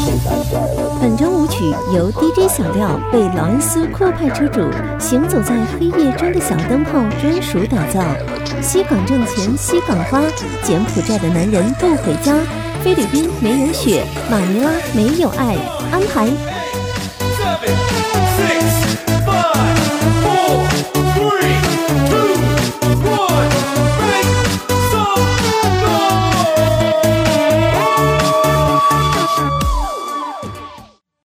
本周舞曲由 DJ 小廖为劳恩斯酷派车主行走在黑夜中的小灯泡专属打造。西港挣钱西港花，柬埔寨的男人不回家，菲律宾没有雪，马尼拉没有爱，安排。7, 6